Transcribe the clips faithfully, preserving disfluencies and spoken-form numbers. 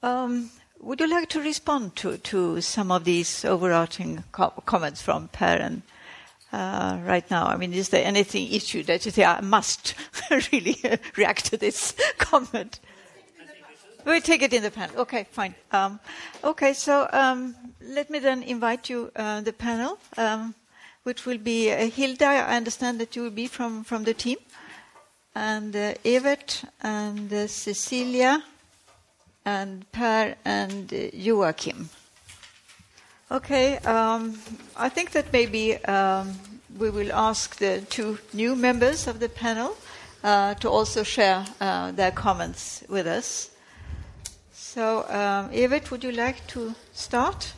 Um, would you like to respond to, to some of these overarching co- comments from Per and uh, right now? I mean, is there anything issue that you say, I must really react to this comment? We'll take it in the panel. Okay, fine. Um, okay, so um, let me then invite you, uh, the panel, um, which will be uh, Hilda. I understand that you will be from, from the team, and uh, Evert, and uh, Cecilia, and Per, and uh, Joachim. Okay, um, I think that maybe um, we will ask the two new members of the panel uh, to also share uh, their comments with us. So, um, Evert, would you like to start?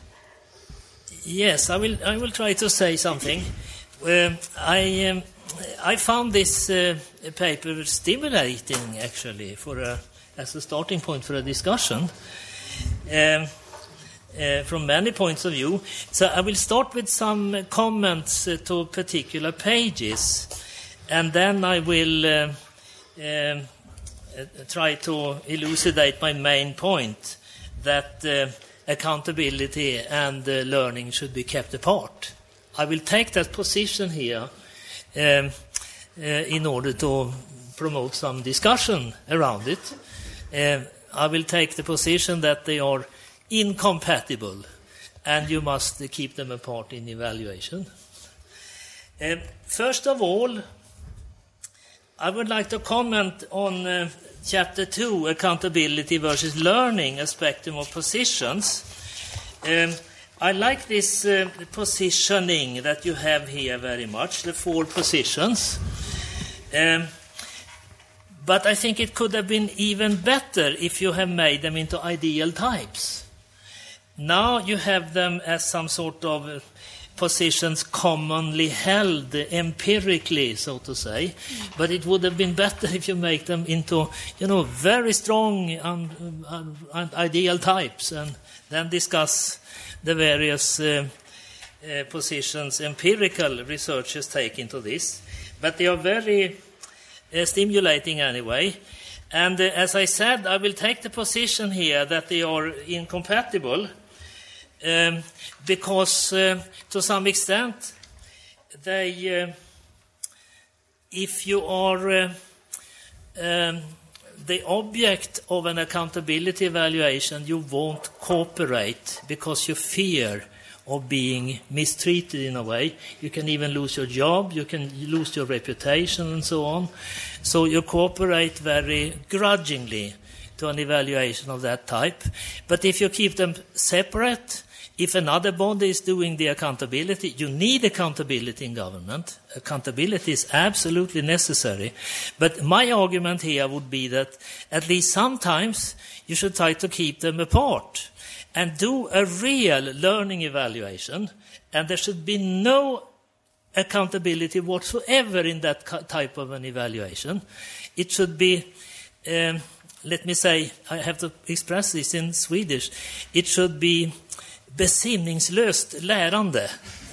Yes, I will. I will try to say something. Uh, I um, I found this uh, paper stimulating, actually, for a, as a starting point for a discussion um, uh, from many points of view. So I will start with some comments uh, to particular pages, and then I will uh, um, uh, try to elucidate my main point, that uh, accountability and uh, learning should be kept apart. I will take that position here um, uh, in order to promote some discussion around it. Uh, I will take the position that they are incompatible and you must uh, keep them apart in evaluation. Uh, first of all, I would like to comment on uh, Chapter two, Accountability versus Learning, a spectrum of positions. Um, I like this uh, positioning that you have here very much, the four positions. Um, but I think it could have been even better if you have made them into ideal types. Now you have them as some sort of uh, positions commonly held empirically, so to say, but it would have been better if you make them into, you know, very strong and um, um, ideal types, and then discuss the various uh, uh, positions empirical researchers take into this. But they are very uh, stimulating anyway. And uh, as I said, I will take the position here that they are incompatible. Um, because uh, to some extent they uh, if you are uh, um, the object of an accountability evaluation, you won't cooperate because you fear of being mistreated in a way. You can even lose your job, you can lose your reputation and so on. So you cooperate very grudgingly to an evaluation of that type. But if you keep them separate, if another body is doing the accountability, you need accountability in government. Accountability is absolutely necessary. But my argument here would be that at least sometimes you should try to keep them apart and do a real learning evaluation. And there should be no accountability whatsoever in that type of an evaluation. It should be, um, let me say, I have to express this in Swedish, it should be besinningslöst lärande.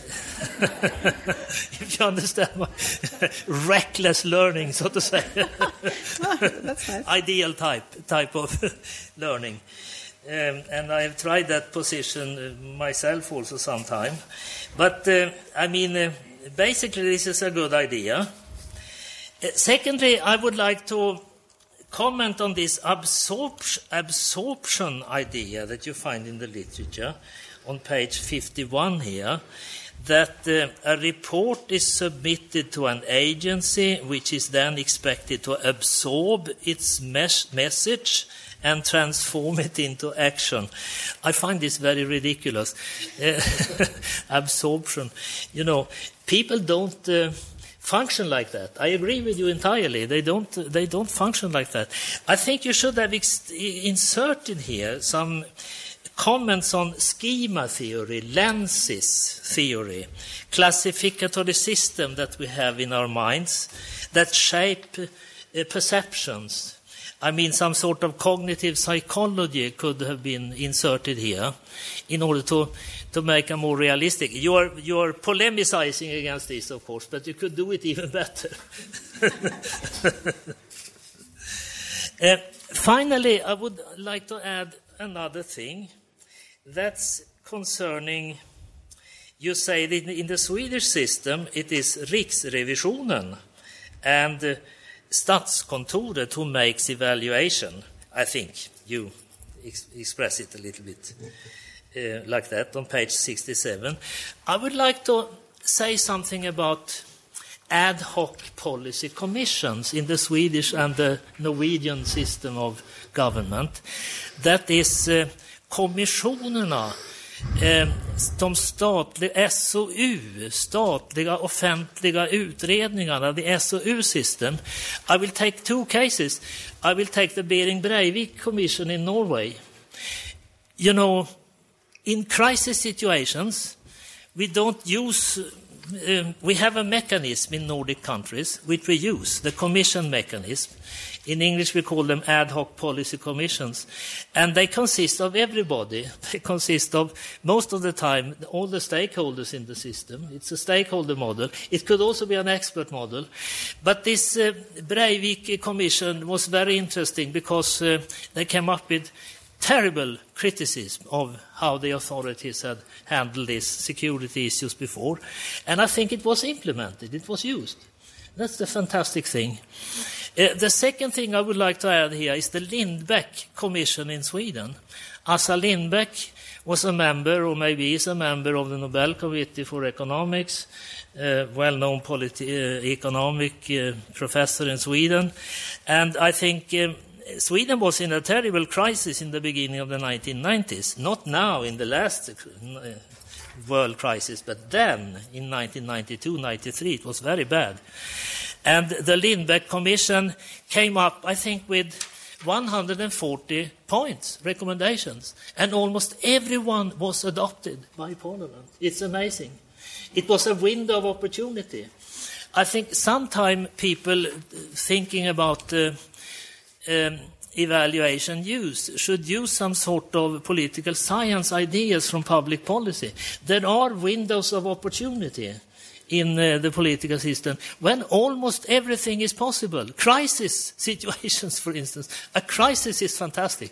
If you understand my reckless learning, so to say. That's nice. Ideal type type of learning. Um, and I have tried that position uh, myself also sometime. But, uh, I mean, uh, basically this is a good idea. Uh, secondly, I would like to comment on this absorption, absorption idea that you find in the literature on page fifty-one here, that uh, a report is submitted to an agency which is then expected to absorb its mes- message and transform it into action. I find this very ridiculous. Uh, absorption. You know, people don't uh, function like that. I agree with you entirely. They don't, they don't function like that. I think you should have ex- inserted here some comments on schema theory, lenses theory, classificatory system that we have in our minds that shape uh, perceptions. I mean, some sort of cognitive psychology could have been inserted here in order to, to make a more realistic. You're, you're polemicizing against this, of course, but you could do it even better. uh, finally, I would like to add another thing that's concerning, you say that in the Swedish system it is Riksrevisionen and uh, Statskontoret who makes evaluation. I think you ex- express it a little bit uh, like that on page sixty-seven. I would like to say something about ad hoc policy commissions in the Swedish and the Norwegian system of government. That is uh, kommissionerna, eh, de statliga S O U, statliga offentliga utredningarna, the S O U system. I will take two cases. I will take the Bering Breivik Commission in Norway. You know, in crisis situations, we don't use, uh, we have a mechanism in Nordic countries which we use, the commission mechanism. In English, we call them ad hoc policy commissions. And they consist of everybody. They consist of, most of the time, all the stakeholders in the system. It's a stakeholder model. It could also be an expert model. But this uh, Breivik commission was very interesting because uh, they came up with terrible criticism of how the authorities had handled these security issues before. And I think it was implemented. It was used. That's the fantastic thing. Uh, the second thing I would like to add here is the Lindbeck Commission in Sweden. Assa Lindbeck was a member, or maybe is a member, of the Nobel Committee for Economics, uh, well-known politi- uh, economic uh, professor in Sweden. And I think um, Sweden was in a terrible crisis in the beginning of the nineteen nineties. Not now in the last uh, world crisis, but then in nineteen ninety-two ninety-three it was very bad. And the Lindbeck Commission came up, I think, with one hundred forty points, recommendations, and almost everyone was adopted by Parliament. It's amazing. It was a window of opportunity. I think sometimes people thinking about uh, um, evaluation use should use some sort of political science ideas from public policy. There are windows of opportunity in uh, the political system when almost everything is possible. Crisis situations, for instance. A crisis is fantastic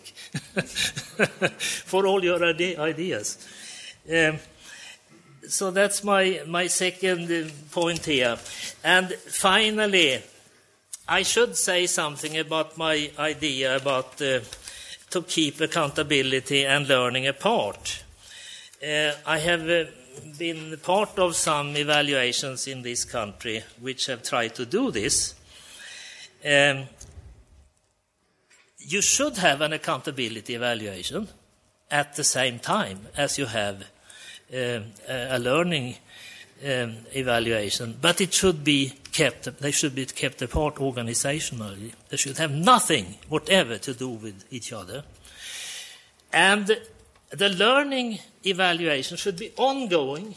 for all your ide- ideas. Um, so that's my, my second uh, point here. And finally, I should say something about my idea about uh, to keep accountability and learning apart. Uh, I have uh, been part of some evaluations in this country which have tried to do this. Um, you should have an accountability evaluation at the same time as you have uh, a learning um, evaluation, but it should be kept, they should be kept apart organizationally. They should have nothing whatever to do with each other. And the learning evaluation should be ongoing.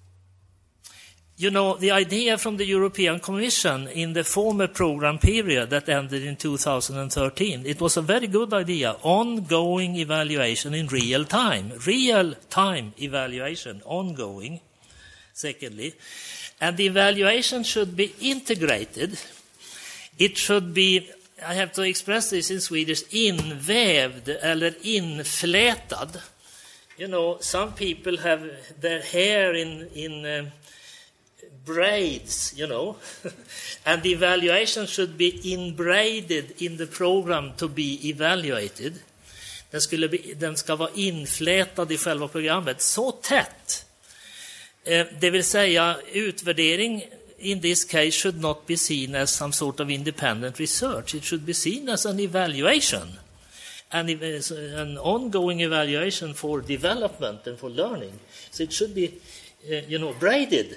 You know, the idea from the European Commission in the former program period that ended in two thousand thirteen, it was a very good idea. Ongoing evaluation in real time. Real time evaluation, ongoing, secondly. And the evaluation should be integrated. It should be, I have to express this in Swedish, invävd eller inflätad. You know, some people have their hair in, in uh, braids, you know, and the evaluation should be inbraided in the program to be evaluated. Den, skulle bli, den ska vara inflätad i själva programmet, så tätt. Eh, det vill säga, utvärdering in this case should not be seen as some sort of independent research. It should be seen as an evaluation. And an ongoing evaluation for development and for learning. So it should be, uh, you know, braided,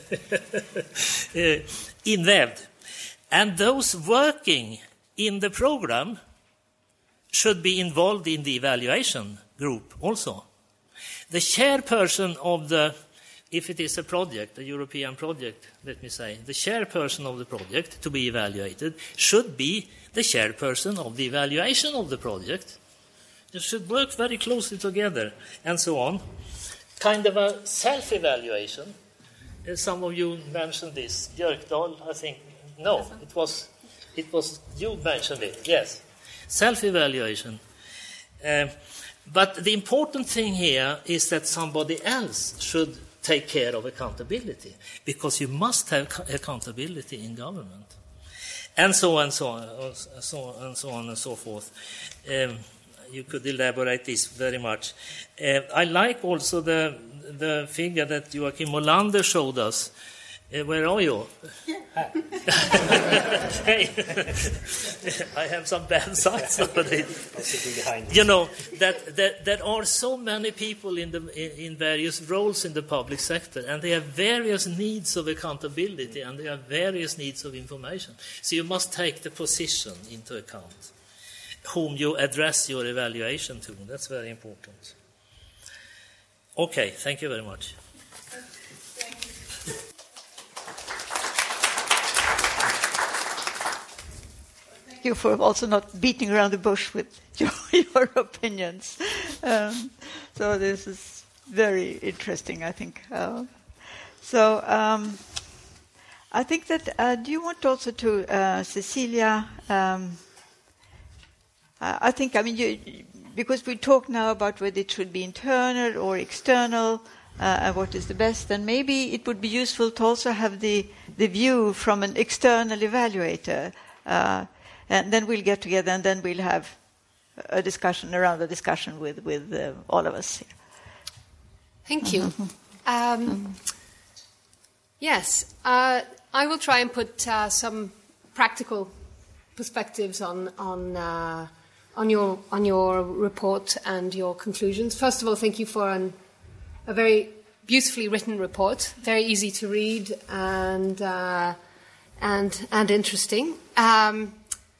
uh, invävd. And those working in the program should be involved in the evaluation group also. The chairperson of the, if it is a project, a European project, let me say, the chairperson of the project to be evaluated should be the chairperson of the evaluation of the project. They should work very closely together, and so on. Kind of a self-evaluation. Uh, some of you mentioned this. Björkdahl, I think. No, it was, it was you mentioned it. Yes, self-evaluation. Uh, but the important thing here is that somebody else should take care of accountability, because you must have accountability in government, and so on, so on, so on, and so on and so forth. Um, you could elaborate this very much. Uh, I like also the the figure that Joachim Molander showed us. Uh, where are you? Hey, I have some bad sides already. You know that, that there are so many people in the in various roles in the public sector, and they have various needs of accountability, and they have various needs of information. So you must take the position into account, whom you address your evaluation to. That's very important. Okay, thank you very much. Thank you for also not beating around the bush with your, your opinions. Um, so this is very interesting, I think. Uh, so um, I think that, uh, do you want also to, uh, Cecilia, um, I think, I mean, you, because we talk now about whether it should be internal or external, uh, and what is the best, then maybe it would be useful to also have the, the view from an external evaluator. Uh, and then we'll get together and then we'll have a discussion, around a discussion with, with uh, all of us here. Thank you. Um, yes, uh, I will try and put uh, some practical perspectives on on uh, on your on your report and your conclusions. First of all, thank you for an, a very beautifully written report, very easy to read and uh, and and interesting. Um,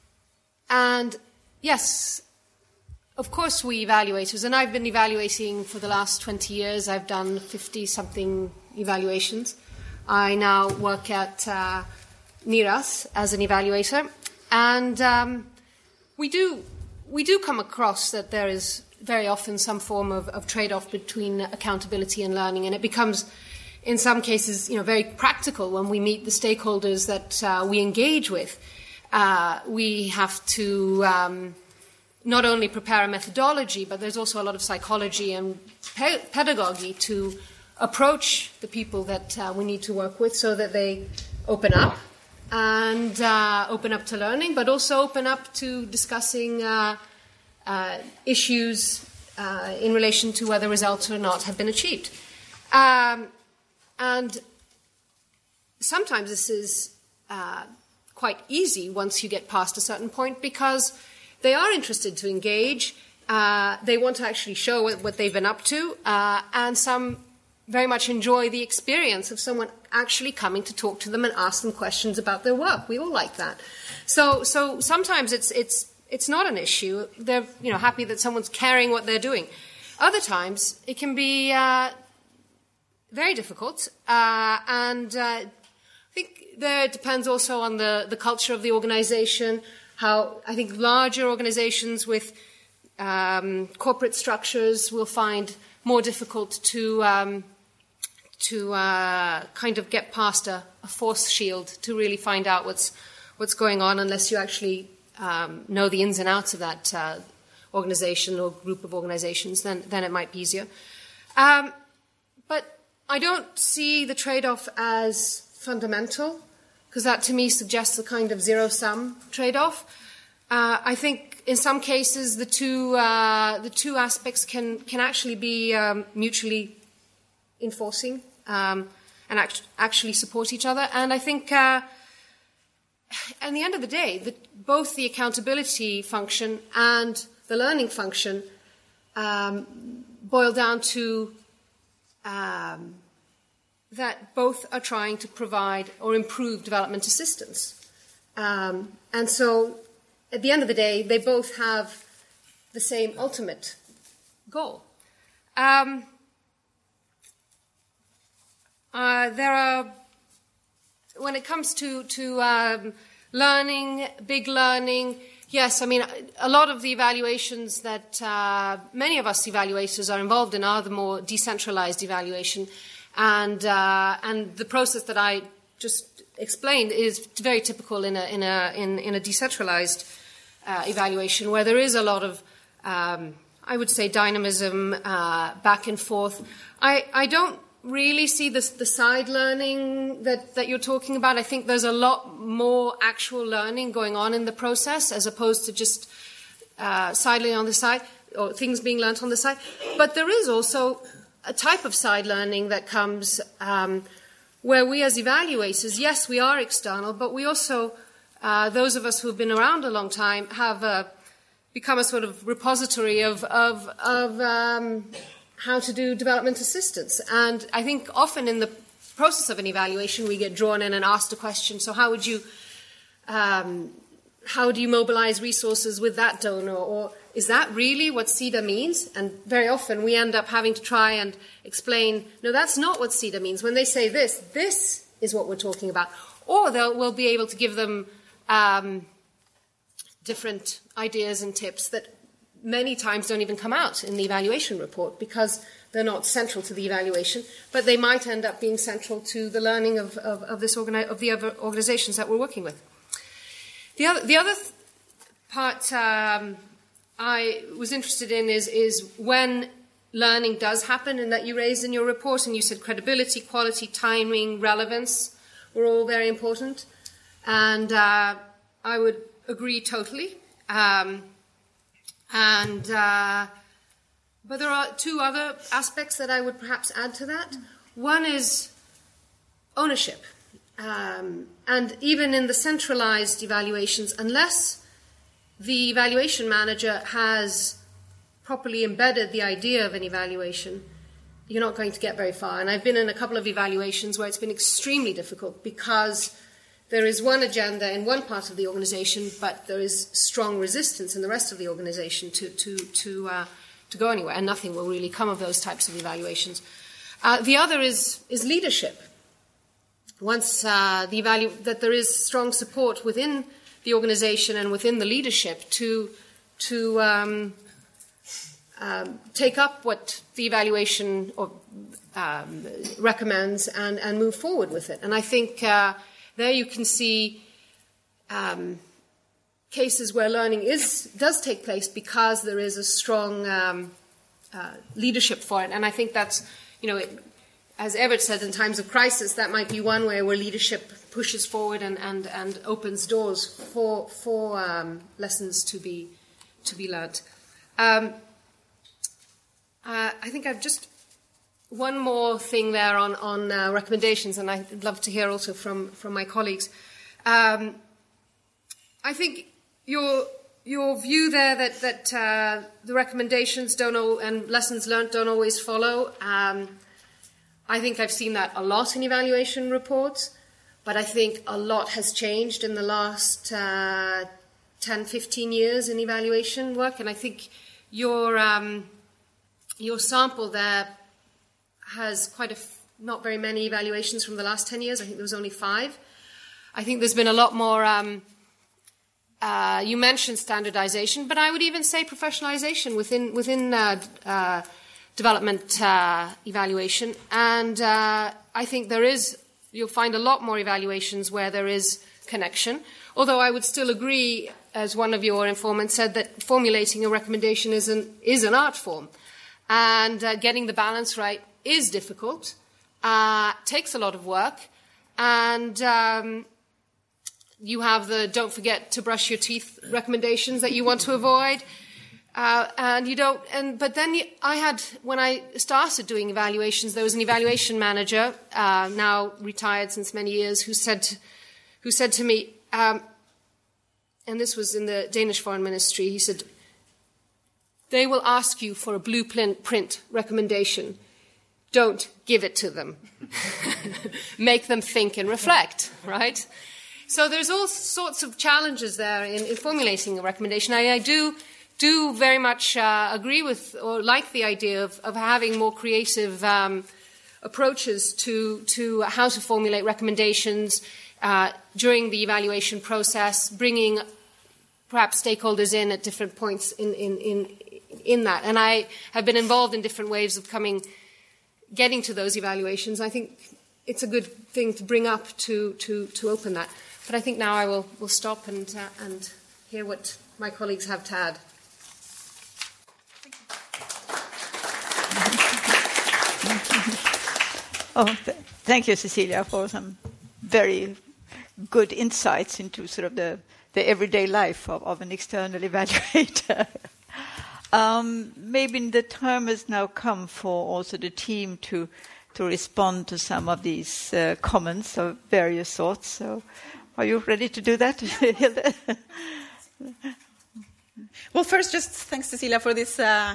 and yes, of course, we evaluators, and I've been evaluating for the last twenty years. I've done fifty-something evaluations. I now work at uh, NIRAS as an evaluator, and um, we do we do come across that there is very often some form of, of trade-off between accountability and learning, and it becomes, in some cases, you know, very practical when we meet the stakeholders that uh, we engage with. Uh, we have to um, not only prepare a methodology, but there's also a lot of psychology and pe- pedagogy to approach the people that uh, we need to work with so that they open up and uh, open up to learning, but also open up to discussing uh, uh, issues uh, in relation to whether results or not have been achieved. Um, and sometimes this is uh, quite easy once you get past a certain point, because they are interested to engage, uh, they want to actually show what, what they've been up to, uh, and some very much enjoy the experience of someone actually coming to talk to them and ask them questions about their work. We all like that. So, so sometimes it's it's it's not an issue. They're you know happy that someone's caring what they're doing. Other times it can be uh, very difficult, uh, and uh, I think there it depends also on the the culture of the organization. How I think larger organizations with um, corporate structures will find more difficult to um, to uh, kind of get past a, a force shield to really find out what's what's going on, unless you actually um, know the ins and outs of that uh, organization or group of organizations. Then then it might be easier. Um, but I don't see the trade-off as fundamental, because that to me suggests a kind of zero-sum trade-off. Uh, I think in some cases the two uh, the two aspects can can actually be um, mutually enforcing um, and act- actually support each other. And I think uh, at the end of the day, the, both the accountability function and the learning function um, boil down to um, that both are trying to provide or improve development assistance. Um, and so at the end of the day, they both have the same ultimate goal. Um, uh, there are, when it comes to, to um, learning, big learning, yes, I mean, a lot of the evaluations that uh, many of us evaluators are involved in are the more decentralized evaluation. And uh, and the process that I just explained is very typical in a in a in, in a decentralized uh, evaluation, where there is a lot of um, I would say, dynamism, uh, back and forth. I, I don't really see this, the side learning that, that you're talking about. I think there's a lot more actual learning going on in the process as opposed to just uh, sidling on the side or things being learnt on the side. But there is also a type of side learning that comes um, where we as evaluators, yes, we are external, but we also, uh, those of us who have been around a long time, have uh, become a sort of repository of, of, of um, how to do development assistance. And I think often in the process of an evaluation, we get drawn in and asked a question, so how would you, um, how do you mobilize resources with that donor? Or is that really what C E D A means? And very often we end up having to try and explain, no, that's not what C E D A means. When they say this, this is what we're talking about. Or they'll, we'll be able to give them um, different ideas and tips that many times don't even come out in the evaluation report because they're not central to the evaluation, but they might end up being central to the learning of, of, of, this organi- of the other organizations that we're working with. The other, the other th- part um, I was interested in is, is when learning does happen, and that you raised in your report, and you said credibility, quality, timing, relevance were all very important. And uh, I would agree totally. Um, and uh, but there are two other aspects that I would perhaps add to that. One is ownership. Um, and even in the centralized evaluations, unless the evaluation manager has properly embedded the idea of an evaluation, you're not going to get very far. And I've been in a couple of evaluations where it's been extremely difficult because there is one agenda in one part of the organization, but there is strong resistance in the rest of the organization to, to, to, uh, to go anywhere, and nothing will really come of those types of evaluations. Uh, the other is, is leadership. Once uh, the evalu- that there is strong support within the organization and within the leadership to, to um, um, take up what the evaluation or, um, recommends and, and move forward with it. And I think uh, there you can see um, cases where learning is does take place because there is a strong um, uh, leadership for it. And I think that's, you know, it, as Evert said, in times of crisis, that might be one way where leadership pushes forward and, and, and opens doors for for um, lessons to be to be learnt. Um, uh, I think I've just one more thing there on on uh, recommendations, and I'd love to hear also from from my colleagues. Um, I think your your view there that that uh, the recommendations don't all, and lessons learnt don't always follow. Um, I think I've seen that a lot in evaluation reports, but I think a lot has changed in the last uh, ten, fifteen years in evaluation work, and I think your um, your sample there has quite a f- not very many evaluations from the last ten years. I think there was only five. I think there's been a lot more. Um, uh, you mentioned standardization, but I would even say professionalization within within. Uh, uh, development uh, evaluation, and uh, I think there is, you'll find a lot more evaluations where there is connection, although I would still agree, as one of your informants said, that formulating a recommendation is an, is an art form, and uh, getting the balance right is difficult, uh, takes a lot of work, and um, you have the don't forget to brush your teeth recommendations that you want to avoid. Uh, and you don't, and but then you, I had, when I started doing evaluations, there was an evaluation manager, uh, now retired since many years, who said, to, who said to me, um, and this was in the Danish Foreign Ministry, he said, they will ask you for a blueprint recommendation. Don't give it to them. Make them think and reflect, right? So there's all sorts of challenges there in, in formulating a recommendation. I, I do. do very much uh, agree with or like the idea of, of having more creative um, approaches to, to how to formulate recommendations uh, during the evaluation process, bringing perhaps stakeholders in at different points in, in, in, in that. And I have been involved in different ways of coming, getting to those evaluations. I think it's a good thing to bring up to, to, to open that. But I think now I will, will stop and, uh, and hear what my colleagues have to add. Thank you. Oh, th- thank you, Cecilia, for some very good insights into sort of the, the everyday life of, of an external evaluator. um, maybe the time has now come for also the team to to respond to some of these uh, comments of various sorts. So, are you ready to do that, Hilde? Well, first, just thanks, Cecilia, for this. Uh,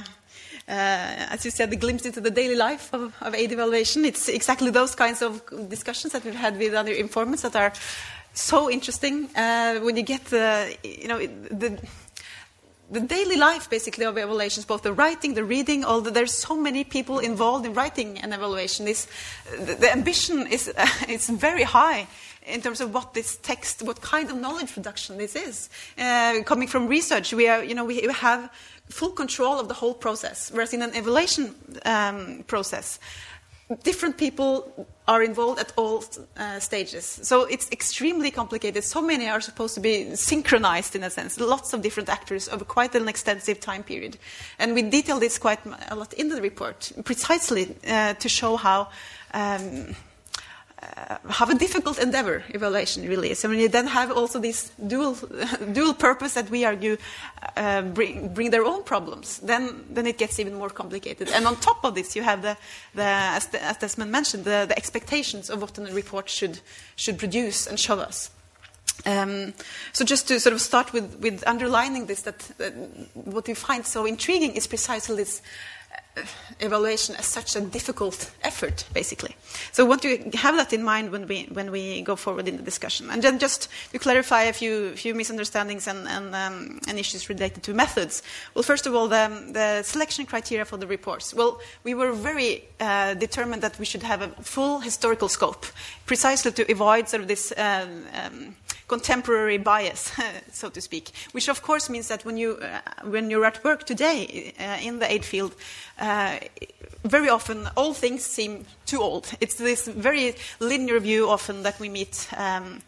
Uh, as you said, the glimpse into the daily life of, of aid evaluation. It's exactly those kinds of discussions that we've had with other informants that are so interesting. Uh, when you get the, you know, the, the daily life, basically, of evaluations, both the writing, the reading, all the, there's so many people involved in writing an evaluation. This, the, the ambition is uh, it's very high in terms of what this text, what kind of knowledge production this is. Uh, coming from research, we are, you know, we have full control of the whole process, whereas in an evaluation um, process, different people are involved at all uh, stages. So it's extremely complicated. So many are supposed to be synchronized, in a sense. Lots of different actors over quite an extensive time period. And we detail this quite a lot in the report, precisely uh, to show how um, Uh, have a difficult endeavor evaluation really is. I mean, you then have also this dual dual purpose that we argue uh, bring bring their own problems. Then then it gets even more complicated. And on top of this, you have the the as, the, as Desmond mentioned, the, the expectations of what a report should should produce and show us. Um, so just to sort of start with with underlining this, that, that what we find so intriguing is precisely this evaluation as such a difficult effort, basically. So I want to have that in mind when we when we go forward in the discussion. And then just to clarify a few few misunderstandings and and, um, and issues related to methods. Well, first of all, the, the selection criteria for the reports. Well, we were very uh, determined that we should have a full historical scope, precisely to avoid sort of this Um, um, contemporary bias, so to speak, which of course means that when, you, uh, when you're at work today uh, in the aid field, uh, very often all things seem too old. It's this very linear view often that we meet, um,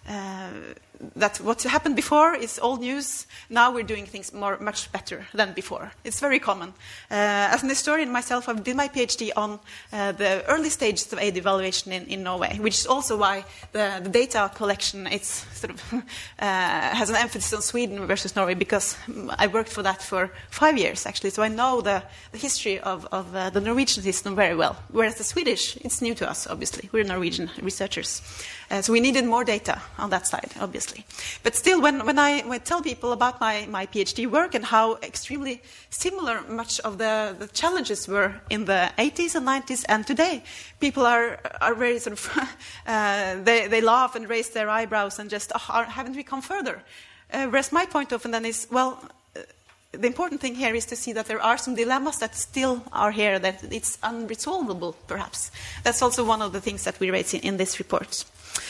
uh, that what happened before is old news. Now we're doing things more, much better than before. It's very common. Uh, as an historian myself, I've did my PhD on uh, the early stages of aid evaluation in, in Norway, which is also why the, the data collection it's sort of uh, has an emphasis on Sweden versus Norway, because I worked for that for five years actually. So I know the, the history of, of uh, the Norwegian system very well. Whereas the Swedish, it's new to us. Obviously, we're Norwegian researchers, uh, so we needed more data on that side, obviously. But still, when, when, I, when I tell people about my, my PhD work and how extremely similar much of the, the challenges were in the eighties and nineties and today, people are, are very sort of, uh, they, they laugh and raise their eyebrows and just, oh, are, haven't we come further? Uh, whereas my point often then is, well, uh, the important thing here is to see that there are some dilemmas that still are here, that it's unresolvable, perhaps. That's also one of the things that we raise in, in this report.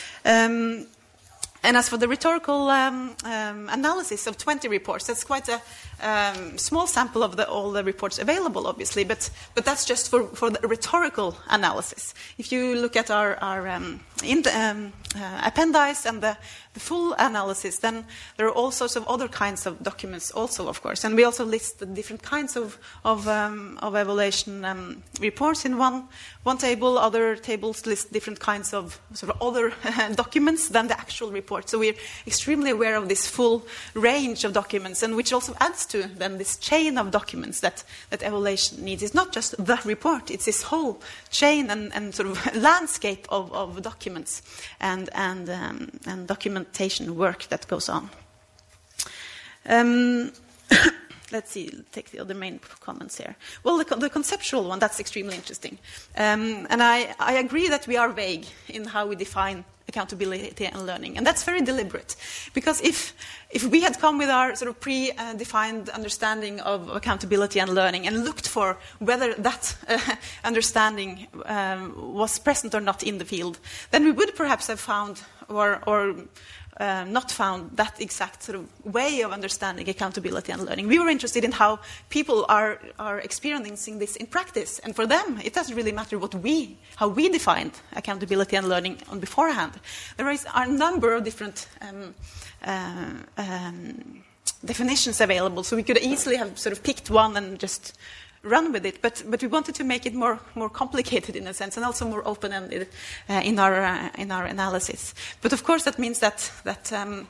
Um, And as for the rhetorical um, um, analysis of twenty reports, that's quite a um, small sample of the, all the reports available, obviously, but, but that's just for, for the rhetorical analysis. If you look at our, our um, in the, um, uh, appendice and the, the full analysis, then there are all sorts of other kinds of documents also, of course. And we also list the different kinds of, of, um, of evaluation um, reports in one, one table. Other tables list different kinds of sort of other documents than the actual report. So we're extremely aware of this full range of documents, and which also adds to then this chain of documents that, that evaluation needs. It's not just the report, it's this whole chain and, and sort of landscape of, of documents and, and, um, and documentation work that goes on. Um, Let's see, take the other main comments here. Well, the, the conceptual one, that's extremely interesting. Um, and I, I agree that we are vague in how we define accountability and learning. And that's very deliberate. Because if, if we had come with our sort of pre-defined understanding of accountability and learning and looked for whether that uh, understanding um, was present or not in the field, then we would perhaps have found or... or Uh, not found that exact sort of way of understanding accountability and learning. We were interested in how people are, are experiencing this in practice. And for them, it doesn't really matter what we, how we defined accountability and learning on beforehand. There is a number of different um, uh, um, definitions available, so we could easily have sort of picked one and just run with it. But but we wanted to make it more more complicated in a sense, and also more open-ended uh, in our uh, in our analysis. But of course, that means that that um,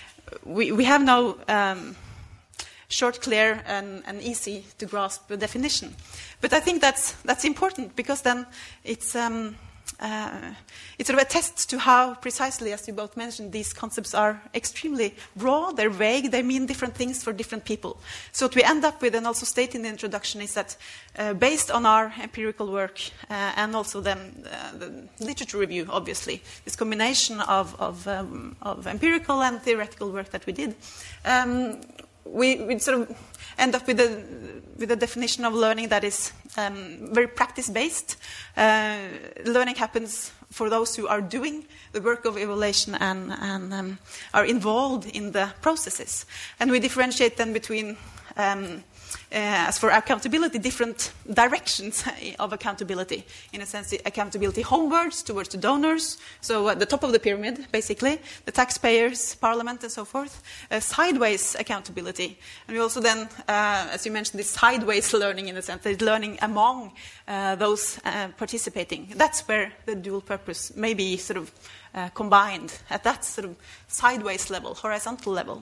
we we have no um, short, clear, and, and easy to grasp definition. But I think that's that's important, because then it's. Um, Uh, it's sort of attests to how precisely, as you both mentioned, these concepts are extremely broad, they're vague, they mean different things for different people. So what we end up with, and also state in the introduction, is that uh, based on our empirical work uh, and also then uh, the literature review, obviously, this combination of, of, um, of empirical and theoretical work that we did, um, we, we sort of end up with a, with a definition of learning that is um, very practice-based. Uh, learning happens for those who are doing the work of evaluation and, and um, are involved in the processes. And we differentiate then between, um, uh, as for accountability, different directions of accountability. In a sense, accountability homewards towards the donors, so at the top of the pyramid, basically, the taxpayers, parliament, and so forth. Uh, sideways accountability. And we also then, uh, as you mentioned, this sideways learning, in a sense, that is learning among uh, those uh, participating. That's where the dual purpose may be sort of uh, combined, at that sort of sideways level, horizontal level.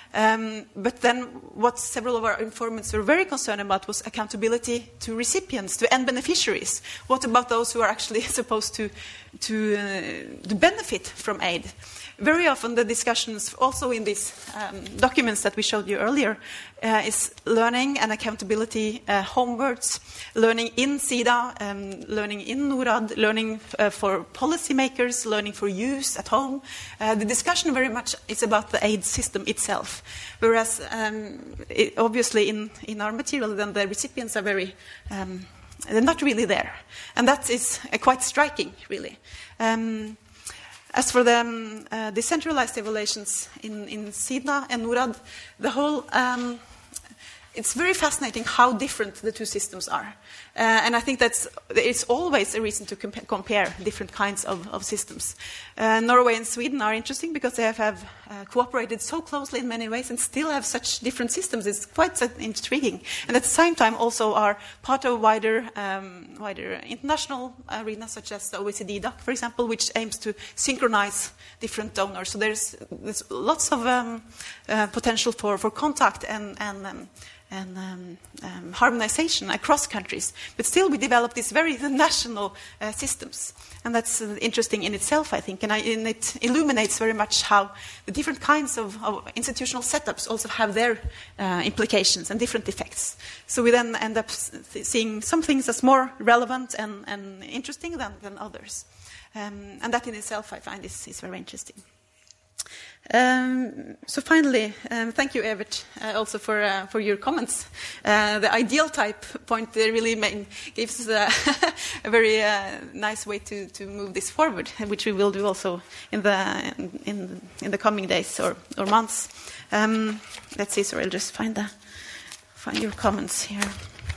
Um, but then what several of our informants were very concerned about was accountability to recipients, to end beneficiaries. What about those who are actually supposed to, to, uh, to benefit from aid? Very often the discussions, also in these um, documents that we showed you earlier, uh, is learning and accountability uh, homewards, learning in SIDA, um, learning in NORAD, learning uh, for policymakers, learning for use at home. Uh, the discussion very much is about the aid system itself, whereas um, it, obviously in, in our material then the recipients are very, um, they're not really there. And that is uh, quite striking, really. Um, As for the um, uh, decentralized evaluations in, in SIDA and NORAD, the whole, um, it's very fascinating how different the two systems are. Uh, and I think that's, it's always a reason to compa- compare different kinds of, of systems. Uh, Norway and Sweden are interesting because they have, have uh, cooperated so closely in many ways and still have such different systems. It's quite uh, intriguing. And at the same time also are part of a wider, um, wider international arena, such as the O E C D D A C, for example, which aims to synchronize different donors. So there's, there's lots of um, uh, potential for, for contact and, and um, and um, um, harmonization across countries. But still we develop these very national uh, systems. And that's uh, interesting in itself, I think. And, I, and it illuminates very much how the different kinds of, of institutional setups also have their uh, implications and different effects. So we then end up seeing some things as more relevant and, and interesting than, than others. Um, and that in itself, I find, is, is very interesting. Um, so finally, um, thank you, Evert, uh, also for uh, for your comments. Uh, the ideal type point uh, really main, gives uh, a very uh, nice way to, to move this forward, which we will do also in the in in the coming days or, or months. Um, let's see. Sorry, I'll just find the find your comments here.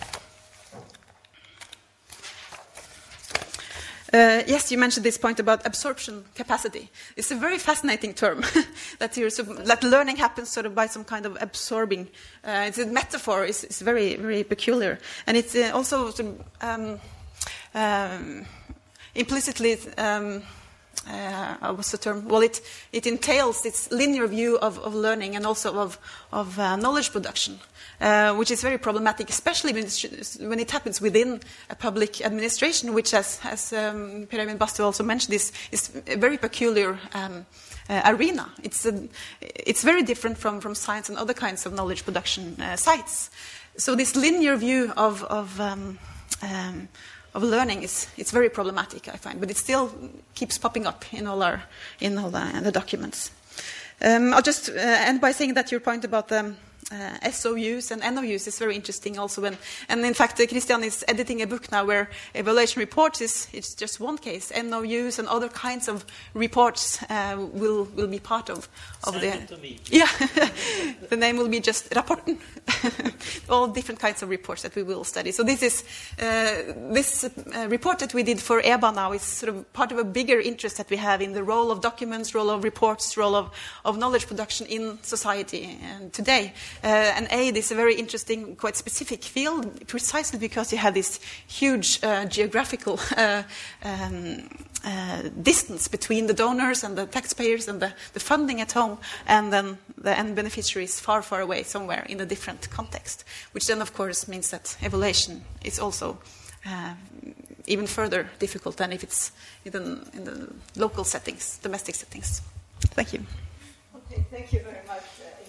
Uh, yes, you mentioned this point about absorption capacity. It's a very fascinating term, that, you're, that learning happens sort of by some kind of absorbing. Uh, it's a metaphor. It's, it's very, very peculiar. And it's uh, also sort of, um, um, implicitly, um, uh, what's the term? Well, it, it entails this linear view of, of learning and also of, of uh, knowledge production. Uh, which is very problematic, especially when, when it happens within a public administration, which, as, as um, Per-Eivind Bastø also mentioned, is, is a very peculiar um, uh, arena. It's, a, it's very different from, from science and other kinds of knowledge production uh, sites. So this linear view of, of, um, um, of learning is it's very problematic, I find, but it still keeps popping up in all, our, in all the, the documents. Um, I'll just uh, end by saying that your point about the Uh, S O Us and N O Us is very interesting also. When, and in fact, uh, Christian is editing a book now where evaluation reports is it's just one case. N O Us and other kinds of reports uh, will will be part of, of Send the... it to me. Yeah, the name will be just Rapporten. All different kinds of reports that we will study. So this is uh, this uh, report that we did for E B A now is sort of part of a bigger interest that we have in the role of documents, role of reports, role of, of knowledge production in society and today. Uh, and aid is a very interesting, quite specific field, precisely because you have this huge uh, geographical uh, um, uh, distance between the donors and the taxpayers and the, the funding at home, and then the end beneficiary is far, far away somewhere in a different context, which then, of course, means that evaluation is also uh, even further difficult than if it's in the, in the local settings, domestic settings. Thank you. Okay, thank you very much.